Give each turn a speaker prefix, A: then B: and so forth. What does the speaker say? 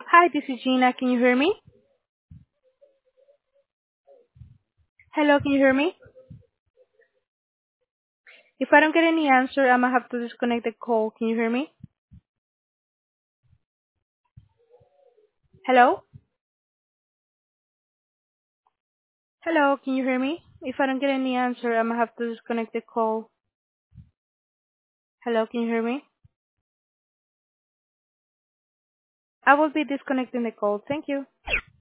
A: Hi, this is Gina. Can you hear me? Hello, can you hear me? If I don't get any answer, I'm gonna have to disconnect the call. Can you hear me? Hello? Hello, can you hear me? If I don't get any answer, I'm gonna have to disconnect the call. Hello, can you hear me? I will be disconnecting the call. Thank you.